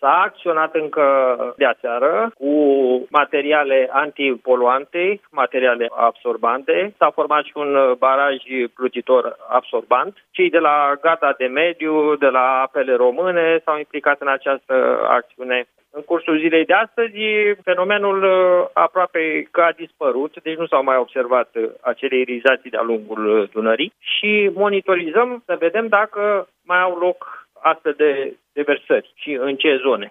S-a acționat încă de aseară cu materiale antipoluante, materiale absorbante. S-a format și un baraj plutitor absorbant. Cei de la Garda de Mediu, de la Apele Române s-au implicat în această acțiune. În cursul zilei de astăzi, fenomenul aproape că a dispărut, deci nu s-au mai observat acele irizații de-a lungul Dunării și monitorizăm să vedem dacă mai au loc astfel de deversări și în ce zone.